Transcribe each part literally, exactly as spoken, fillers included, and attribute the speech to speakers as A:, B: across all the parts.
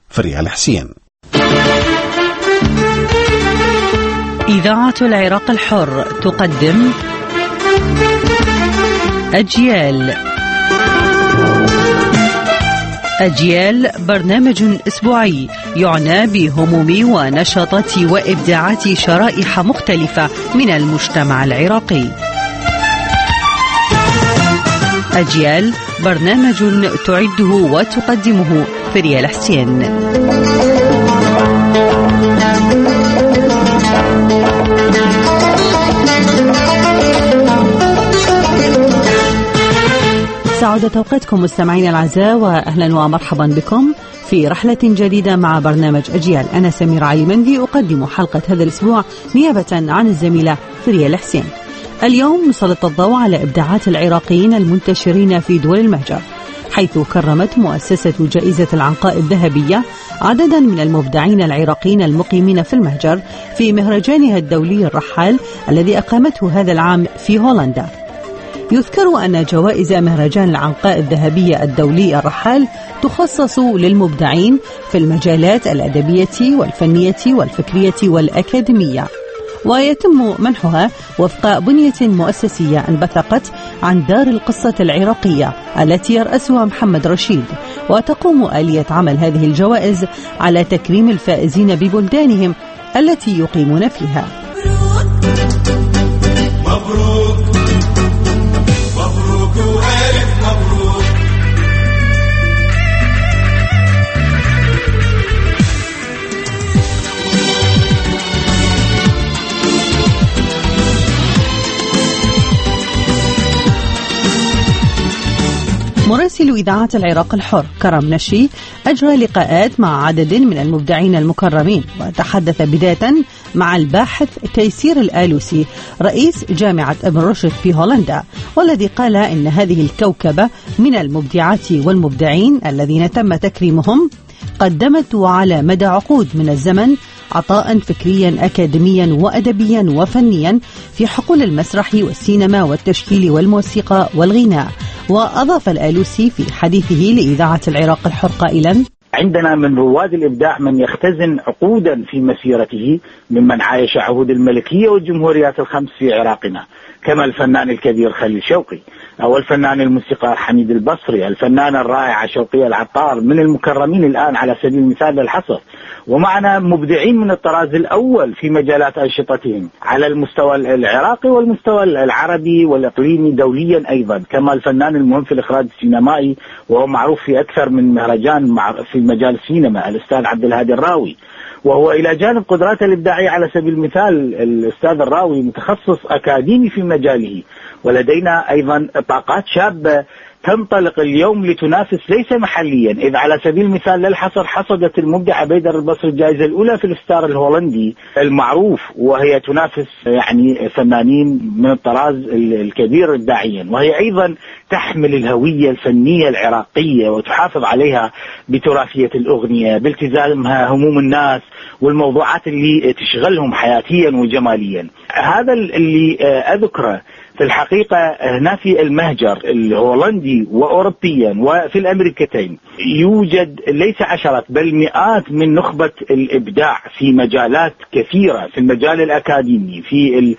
A: فريال حسين.
B: إذاعة العراق الحر تقدم أجيال. أجيال برنامج أسبوعي يعنى بهموم ونشاطات وإبداعات شرائح مختلفة من المجتمع العراقي. أجيال برنامج تعده وتقدمه فريال حسين. سعادة أوقاتكم مستمعين الأعزاء، وأهلا ومرحبا بكم في رحلة جديدة مع برنامج أجيال. أنا سمير علي مندي أقدم حلقة هذا الأسبوع نيابة عن الزميلة فريال حسين. اليوم نسلط الضوء على إبداعات العراقيين المنتشرين في دول المهجر، حيث كرمت مؤسسة جائزة العنقاء الذهبية عددا من المبدعين العراقيين المقيمين في المهجر في مهرجانها الدولي الرحال الذي أقامته هذا العام في هولندا. يذكر أن جوائز مهرجان العنقاء الذهبية الدولي الرحال تخصص للمبدعين في المجالات الأدبية والفنية والفكرية والأكاديمية، ويتم منحها وفق بنية مؤسسية انبثقت عن دار القصة العراقية التي يرأسها محمد رشيد، وتقوم آلية عمل هذه الجوائز على تكريم الفائزين ببلدانهم التي يقيمون فيها. مبروك مبروك وألف مبروك. مراسل إذاعة العراق الحر كرم نشي أجرى لقاءات مع عدد من المبدعين المكرمين، وتحدث بداية مع الباحث تيسير الآلوسي رئيس جامعة ابن رشد في هولندا، والذي قال إن هذه الكوكبة من المبدعات والمبدعين الذين تم تكريمهم قدمت على مدى عقود من الزمن عطاء فكريا أكاديميا وأدبيا وفنيا في حقول المسرح والسينما والتشكيل والموسيقى والغناء. وأضاف الآلوسي في حديثه لإذاعة العراق الحر قائلا:
C: عندنا من رواد الإبداع من يختزن عقودا في مسيرته ممن عايش عهود الملكية والجمهوريات الخمس في عراقنا، كما الفنان الكبير خليل شوقي، أو الفنان الموسيقار حميد البصري، الفنانة الرائعة شوقية العطار من المكرمين الآن على سبيل المثال للحصر. ومعنا مبدعين من الطراز الأول في مجالات أنشطتهم على المستوى العراقي والمستوى العربي والإقليمي دوليا أيضا، كما الفنان المهم في الإخراج السينمائي وهو معروف في أكثر من مهرجان في مجال السينما الأستاذ عبد الهادي الراوي، وهو إلى جانب قدراته الإبداعية على سبيل المثال الأستاذ الراوي متخصص أكاديمي في مجاله. ولدينا أيضا طاقات شابة تنطلق اليوم لتنافس ليس محليا، إذ على سبيل المثال للحصر حصدت المبدعة بيدر البصري الجائزة الأولى في الستار الهولندي المعروف، وهي تنافس يعني فنانين من الطراز الكبير إبداعيا، وهي أيضا تحمل الهوية الفنية العراقية وتحافظ عليها بتراثية الأغنية بالتزامها هموم الناس والموضوعات اللي تشغلهم حياتيا وجماليا. هذا اللي أذكره في الحقيقة هنا في المهجر الهولندي وأوروبيا وفي الأمريكتين يوجد ليس عشرات بل مئات من نخبة الإبداع في مجالات كثيرة، في المجال الأكاديمي، في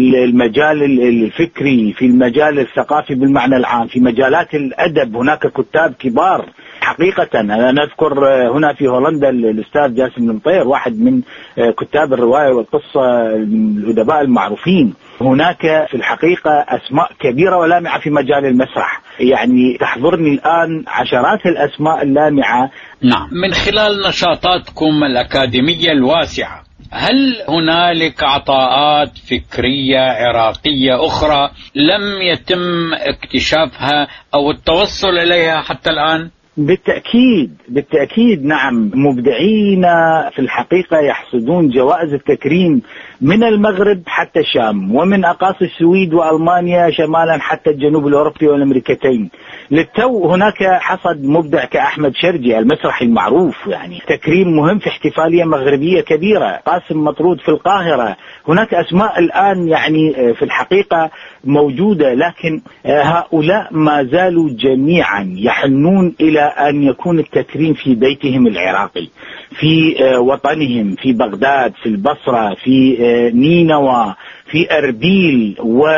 C: المجال الفكري، في المجال الثقافي بالمعنى العام، في مجالات الأدب هناك كتاب كبار حقيقة. أنا نذكر هنا في هولندا الأستاذ جاسم المطير، واحد من كتاب الرواية والقصة الأدباء المعروفين. هناك في الحقيقة أسماء كبيرة ولامعة في مجال المسرح، يعني تحضرني الآن عشرات الأسماء اللامعة.
D: نعم، من خلال نشاطاتكم الأكاديمية الواسعة، هل هنالك عطاءات فكرية عراقية أخرى لم يتم اكتشافها أو التوصل إليها حتى الآن؟
C: بالتأكيد بالتأكيد نعم، مبدعين في الحقيقة يحصدون جوائز التكريم من المغرب حتى الشام، ومن أقاصي السويد وألمانيا شمالا حتى الجنوب الأوروبي والأمريكتين. للتو هناك حصد مبدع كأحمد شرجي المسرحي المعروف، يعني تكريم مهم في احتفالية مغربية كبيرة، قاسم مطرود في القاهرة. هناك أسماء الآن يعني في الحقيقة موجودة، لكن هؤلاء ما زالوا جميعا يحنون إلى أن يكون التكريم في بيتهم العراقي، في وطنهم، في بغداد، في البصرة، في نينوى، في أربيل.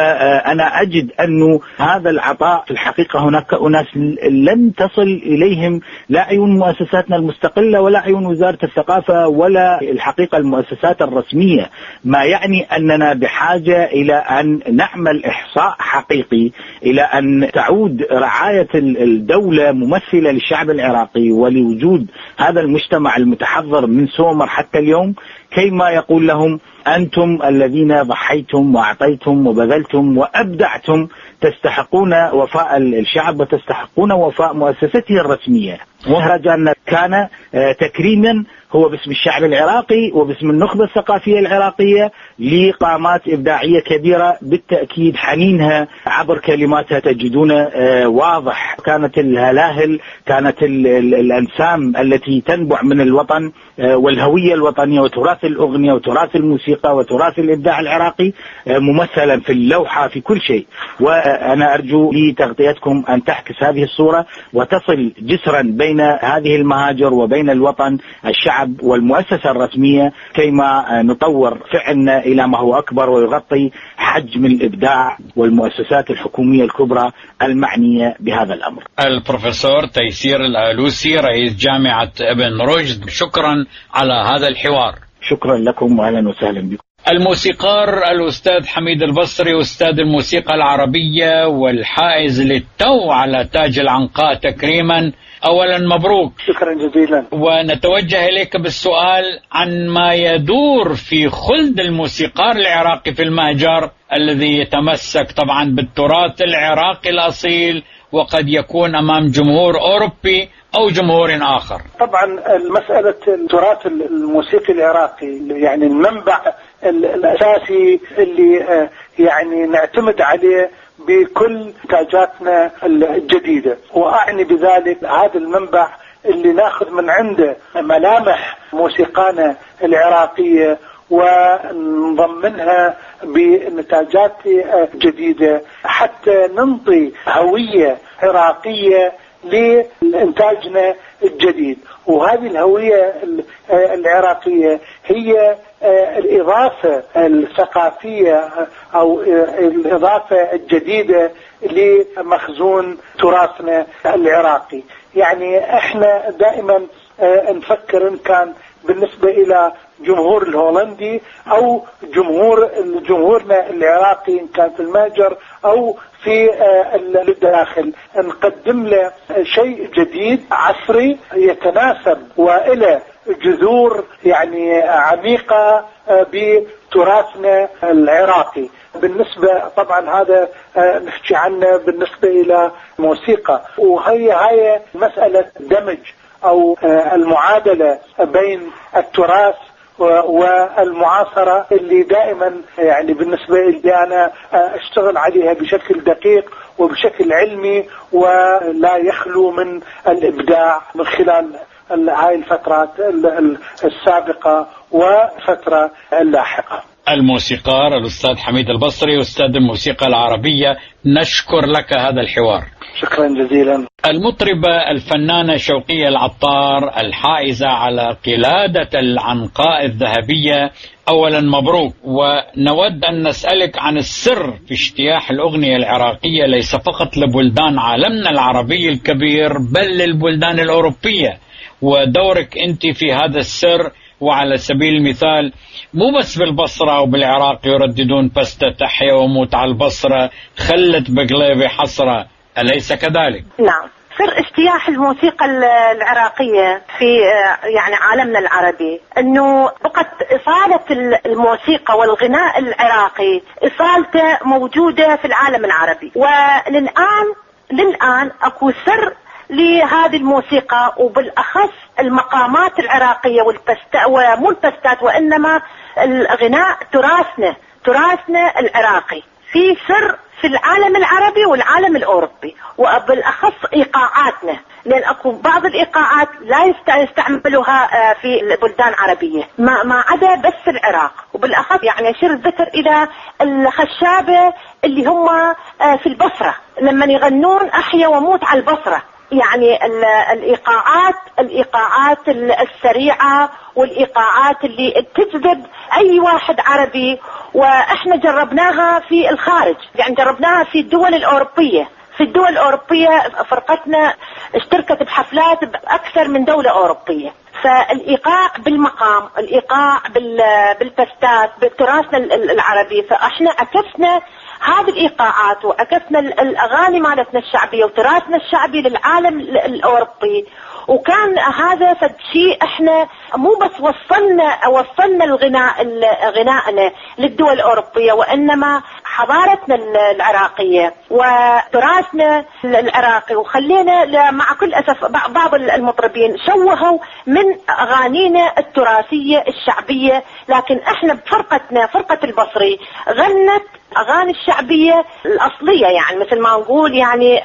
C: وأنا أجد أن هذا العطاء في الحقيقة هناك أناس لم تصل إليهم لا عيون مؤسساتنا المستقلة ولا عيون وزارة الثقافة ولا الحقيقة المؤسسات الرسمية، ما يعني أننا بحاجة إلى أن نعمل إحصاء حقيقي، إلى أن تعود رعاية الدولة ممثلة للشعب العراقي ولوجود هذا المجتمع المتحضر من سومر حتى اليوم، كيما يقول لهم أنتم الذين ضحيتم وأعطيتم وبذلتم وأبدعتم تستحقون وفاء الشعب وتستحقون وفاء مؤسسته الرسمية. مهرجان كان تكريما هو باسم الشعب العراقي وباسم النخبة الثقافية العراقية لقامات إبداعية كبيرة، بالتأكيد حنينها عبر كلماتها تجدون واضح. كانت الهلاهل، كانت الأنسام التي تنبع من الوطن والهوية الوطنية وتراث الأغنية وتراث الموسيقى وتراث الإبداع العراقي ممثلا في اللوحة في كل شيء. وأنا أرجو لتغطيتكم أن تعكس هذه الصورة وتصل جسرا بين هذه المهاجر وبين الوطن، الشعب والمؤسسة الرسمية، كيما نطور فعلنا إلى ما هو أكبر ويغطي حجم الإبداع والمؤسسات الحكومية الكبرى المعنية بهذا الأمر.
D: البروفيسور تيسير الآلوسي رئيس جامعة ابن رشد، شكرا على هذا الحوار.
C: شكرا لكم وأهلا وسهلا بكم.
D: الموسيقار الأستاذ حميد البصري، أستاذ الموسيقى العربية والحائز للتو على تاج العنقاء تكريما، أولا مبروك.
A: شكرا جزيلا.
D: ونتوجه إليك بالسؤال عن ما يدور في خلد الموسيقار العراقي في المهجر الذي يتمسك طبعا بالتراث العراقي الأصيل وقد يكون أمام جمهور أوروبي أو جمهور آخر.
A: طبعا مسألة التراث الموسيقي العراقي يعني المنبع الأساسي اللي يعني نعتمد عليه بكل إنتاجاتنا الجديدة، وأعني بذلك هذا المنبع اللي ناخذ من عنده ملامح موسيقانا العراقية ونضمنها بنتاجات جديدة حتى ننطي هوية عراقية لإنتاجنا الجديد. وهذه الهوية العراقية هي الإضافة الثقافية أو الإضافة الجديدة لمخزون تراثنا العراقي. يعني احنا دائما نفكر إن كان بالنسبة إلى جمهور الهولندي أو جمهور جمهورنا العراقي إن كان في المهجر أو في الداخل، نقدم له شيء جديد عصري يتناسب وإلى جذور يعني عميقة بتراثنا العراقي. بالنسبة طبعا هذا نحكي عنه بالنسبة إلى موسيقى، وهي هاي مسألة دمج أو المعادلة بين التراث والمعاصرة اللي دائما يعني بالنسبة لي أنا أشتغل عليها بشكل دقيق وبشكل علمي ولا يخلو من الإبداع من خلال هاي الفترات السابقة وفترة اللاحقة.
D: الموسيقار الأستاذ حميد البصري أستاذ الموسيقى العربية، نشكر لك هذا الحوار.
A: شكرا جزيلا.
D: المطربة الفنانة شوقية العطار الحائزة على قلادة العنقاء الذهبية، أولا مبروك. ونود أن نسألك عن السر في اجتياح الأغنية العراقية ليس فقط لبلدان عالمنا العربي الكبير بل للبلدان الأوروبية، ودورك أنت في هذا السر. وعلى سبيل المثال مو بس بالبصرة أو بالعراق يرددون بستا تحيا وموت على البصرة، خلت بقليبي حصرة، أليس كذلك؟
E: نعم، سر اجتياح الموسيقى العراقية في يعني عالمنا العربي أنه فقط إصالة الموسيقى والغناء العراقي إصالته موجودة في العالم العربي، وللآن للآن أكو سر لهذه الموسيقى وبالأخص المقامات العراقية والبستا ومو البستات وإنما الغناء تراثنا تراثنا العراقي في سر في العالم العربي والعالم الأوروبي، وبالأخص إيقاعاتنا، لأن أكو بعض الإيقاعات لا يستعملوها في البلدان العربية ما ما عدا بس العراق، وبالأخص يعني أشير الذكر إلى الخشابة اللي هم في البصرة لما يغنون أحيا وموت على البصرة، يعني الإيقاعات الإيقاعات السريعة والإيقاعات اللي تجذب أي واحد عربي، وإحنا جربناها في الخارج، يعني جربناها في الدول الأوروبية. في الدول الأوروبية فرقتنا اشتركت بحفلات بأكثر من دولة أوروبية. فالإيقاع بالمقام، الإيقاع بالبستات، بتراثنا العربي، فإحنا عكسنا هذه الإيقاعات وعكسنا الأغاني مالتنا الشعبية وتراثنا الشعبي للعالم الأوروبي. وكان هذا فد شيء احنا مو بس وصلنا وصلنا الغناء غنائنا للدول الأوروبية، وإنما حضارتنا العراقية وتراثنا العراقي، وخلينا مع كل أسف بعض المطربين شوهوا من أغانينا التراثية الشعبية، لكن احنا بفرقتنا فرقة البصري غنت أغاني الشعبية الأصلية، يعني مثل ما نقول يعني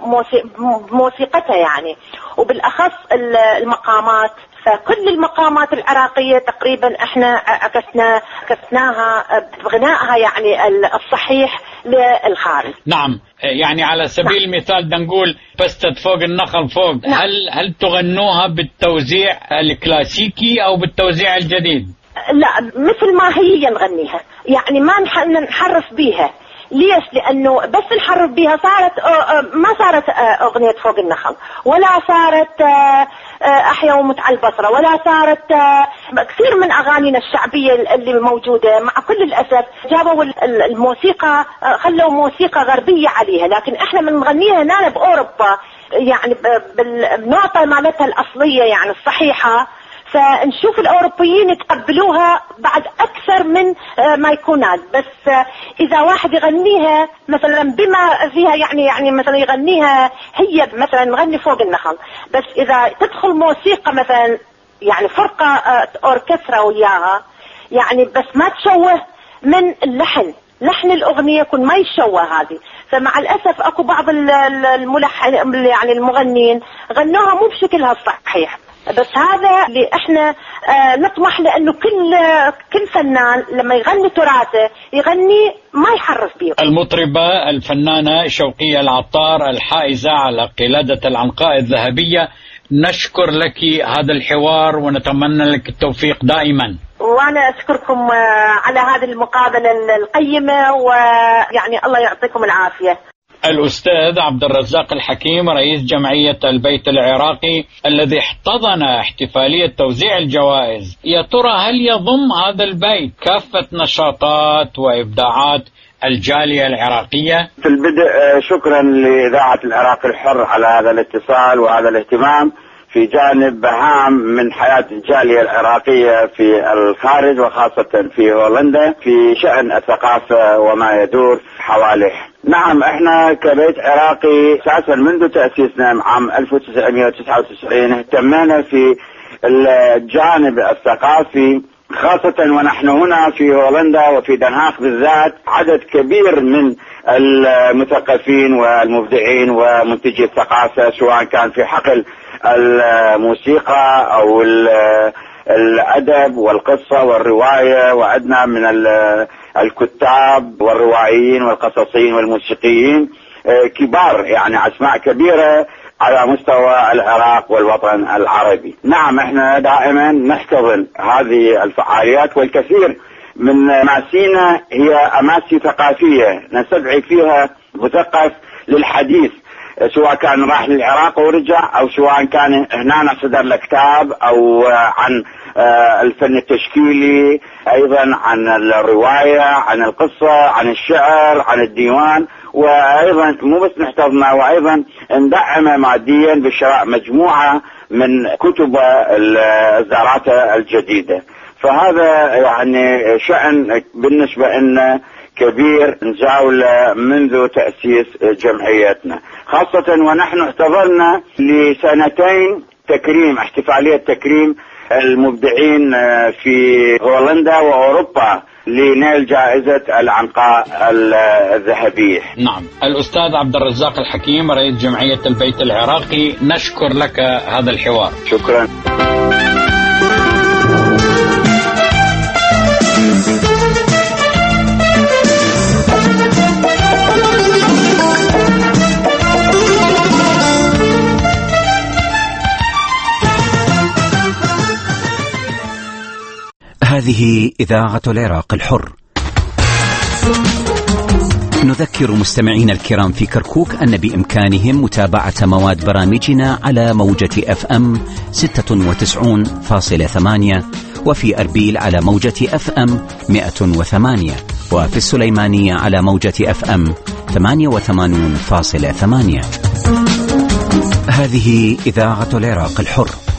E: موسيقتها يعني، وبالأخص المقامات. فكل المقامات العراقية تقريبا احنا عكسنا عكسناها بغنائها يعني الصحيح للخارج.
D: نعم، يعني على سبيل نعم. المثال بدنا نقول بستة فوق النخل فوق، نعم. هل هل تغنوها بالتوزيع الكلاسيكي أو بالتوزيع الجديد؟
E: لا، مثل ما هي نغنيها، يعني ما نحرف بيها. ليش؟ لأنه بس نحرف بيها صارت ما صارت أغنية فوق النخل، ولا صارت أحيا ومتع البصرة، ولا صارت كثير من أغانينا الشعبية اللي موجودة. مع كل الأسف جابوا الموسيقى، خلوا موسيقى غربية عليها، لكن إحنا من نغنيها هنا بأوروبا يعني بالنقطة مالتها الأصلية يعني الصحيحة. فنشوف الأوروبيين يتقبلوها بعد أكثر من ما يكونات. بس إذا واحد يغنيها مثلا بما فيها يعني يعني مثلا يغنيها هي مثلا نغني فوق النخل، بس إذا تدخل موسيقى مثلا يعني فرقة أوركسترا وياها يعني بس ما تشوه من اللحن، لحن الأغنية يكون ما يشوه هذه. فمع الأسف أكو بعض الملحن يعني المغنين غنوها مو بشكلها الصحيح. بس هذا اللي احنا اه نطمح، لانه كل كل فنان لما يغني تراثه يغني ما يحرف بيه.
D: المطربة الفنانة شوقية العطار الحائزة على قلادة العنقاء الذهبية، نشكر لك هذا الحوار ونتمنى لك التوفيق دائما.
E: وانا اشكركم على هذه المقابلة القيمة، ويعني الله يعطيكم العافية.
D: الأستاذ عبد الرزاق الحكيم رئيس جمعية البيت العراقي الذي احتضن احتفالية توزيع الجوائز، يا ترى هل يضم هذا البيت كافة نشاطات وإبداعات الجالية العراقية؟
C: في البدء شكرا لإذاعة العراق الحر على هذا الاتصال وهذا الاهتمام في جانب هام من حياة الجالية العراقية في الخارج، وخاصة في هولندا، في شأن الثقافة وما يدور حواله. نعم، احنا كبيت عراقي اساسا منذ تأسيسنا عام ألف وتسعمائة وتسعة وتسعين اهتمينا في الجانب الثقافي، خاصة ونحن هنا في هولندا وفي دنهاغ بالذات عدد كبير من المثقفين والمبدعين ومنتجي الثقافة، سواء كان في حقل الموسيقى أو الأدب والقصة والرواية، وعدنا من الكتاب والروائيين والقصصيين والموسيقيين كبار، يعني أسماء كبيرة على مستوى العراق والوطن العربي. نعم، احنا دائما نحتضن هذه الفعاليات، والكثير من ماسينا هي أماسي ثقافية نستدعي فيها مثقف للحديث، سواء كان راح للعراق ورجع، أو سواء كان هنا صدر له كتاب، أو عن الفن التشكيلي، أيضا عن الرواية، عن القصة، عن الشعر، عن الديوان. وأيضا مو بس نحتضنه، وأيضا ندعم ماديا بشراء مجموعة من كتب الإصدارات الجديدة. فهذا يعني شأن بالنسبة لنا كبير نزاوله منذ تأسيس جمعيتنا، خاصة ونحن احتضرنا لسنتين تكريم احتفالية تكريم المبدعين في هولندا وأوروبا لنيل جائزة العنقاء الذهبية.
D: نعم، الأستاذ عبد الرزاق الحكيم رئيس جمعية البيت العراقي، نشكر لك هذا الحوار.
C: شكرا.
F: هذه إذاعة العراق الحر. نذكر مستمعينا الكرام في كركوك أن بإمكانهم متابعة مواد برامجنا على موجة أف أم ستة وتسعين فاصلة ثمانية، وفي أربيل على موجة أف أم مئة وثمانية، وفي السليمانية على موجة أف أم ثمانية وثمانين فاصلة ثمانية. هذه إذاعة العراق الحر.